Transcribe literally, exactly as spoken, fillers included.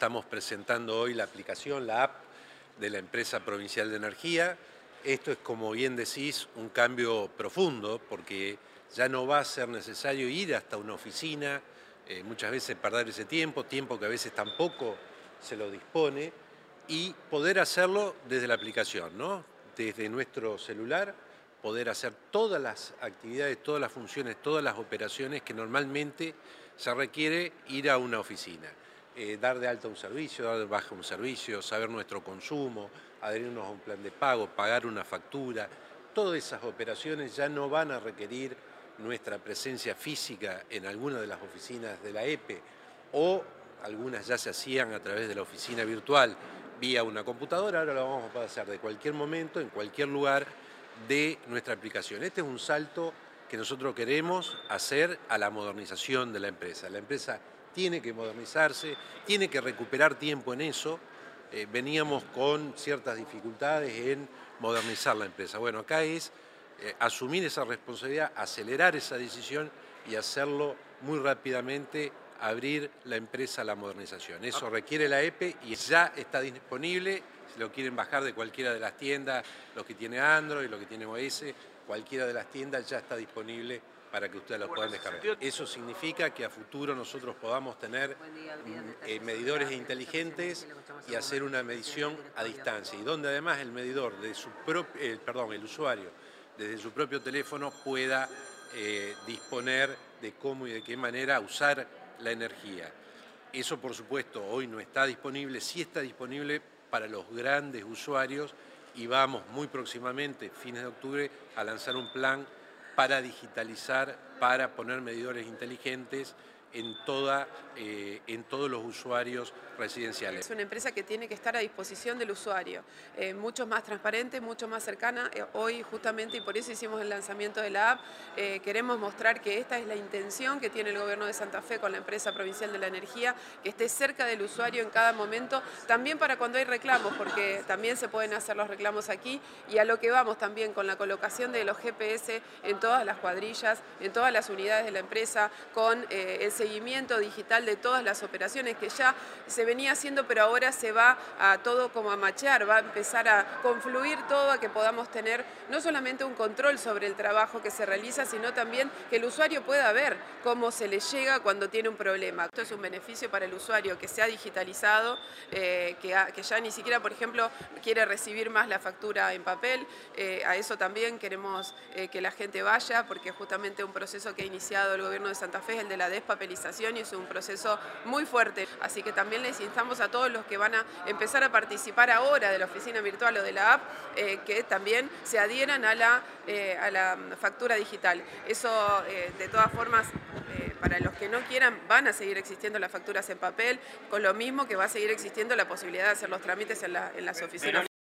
estamos presentando hoy la aplicación, la app de la Empresa Provincial de Energía. Esto es, como bien decís, un cambio profundo, porque ya no va a ser necesario ir hasta una oficina, eh, muchas veces perder ese tiempo, tiempo que a veces tampoco se lo dispone, y poder hacerlo desde la aplicación, ¿no? Desde nuestro celular, poder hacer todas las actividades, todas las funciones, todas las operaciones que normalmente se requiere ir a una oficina. Eh, dar de alta un servicio, dar de baja un servicio, saber nuestro consumo, adherirnos a un plan de pago, pagar una factura. Todas esas operaciones ya no van a requerir nuestra presencia física en alguna de las oficinas de la E P E, o algunas ya se hacían a través de la oficina virtual vía una computadora. Ahora lo vamos a poder hacer de cualquier momento, en cualquier lugar de nuestra aplicación. Este es un salto que nosotros queremos hacer a la modernización de la empresa. La empresa tiene que modernizarse, tiene que recuperar tiempo en eso. Eh, veníamos con ciertas dificultades en modernizar la empresa. Bueno, acá es eh, asumir esa responsabilidad, acelerar esa decisión y hacerlo muy rápidamente, abrir la empresa a la modernización. Eso requiere la E P E y ya está disponible. Si lo quieren bajar de cualquiera de las tiendas, los que tiene Android, los que tiene O S, cualquiera de las tiendas ya está disponible para que ustedes lo puedan descargar. Eso significa que a futuro nosotros podamos tener eh, medidores inteligentes y hacer una medición a distancia, y donde además el medidor, de su propio, eh, perdón, el usuario, desde su propio teléfono pueda eh, disponer de cómo y de qué manera usar la energía. Eso, por supuesto, hoy no está disponible, sí está disponible para los grandes usuarios, y vamos muy próximamente, fines de octubre, a lanzar un plan para digitalizar, para poner medidores inteligentes en, toda, eh, en todos los usuarios residenciales. Es una empresa que tiene que estar a disposición del usuario, eh, mucho más transparente, mucho más cercana. Eh, hoy justamente, y por eso hicimos el lanzamiento de la app, eh, queremos mostrar que esta es la intención que tiene el Gobierno de Santa Fe con la Empresa Provincial de la Energía, que esté cerca del usuario en cada momento, también para cuando hay reclamos, porque también se pueden hacer los reclamos aquí, y a lo que vamos también con la colocación de los G P S en todas las cuadrillas, en todas las unidades de la empresa, con eh, el seguimiento digital de todas las operaciones que ya se venía haciendo, pero ahora se va a todo como a machear, va a empezar a confluir todo, a que podamos tener no solamente un control sobre el trabajo que se realiza, sino también que el usuario pueda ver cómo se le llega cuando tiene un problema. Esto es un beneficio para el usuario, que se ha digitalizado, eh, que, ha, que ya ni siquiera, por ejemplo, quiere recibir más la factura en papel. Eh, a eso también queremos eh, que la gente vaya, porque justamente un proceso que ha iniciado el Gobierno de Santa Fe es el de la despapelización, y es un proceso muy fuerte. Así que también les instamos a todos los que van a empezar a participar ahora de la oficina virtual o de la app, eh, que también se adhieran a la, eh, a la factura digital. Eso, eh, de todas formas, eh, para los que no quieran, van a seguir existiendo las facturas en papel, con lo mismo que va a seguir existiendo la posibilidad de hacer los trámites en, la, en las oficinas.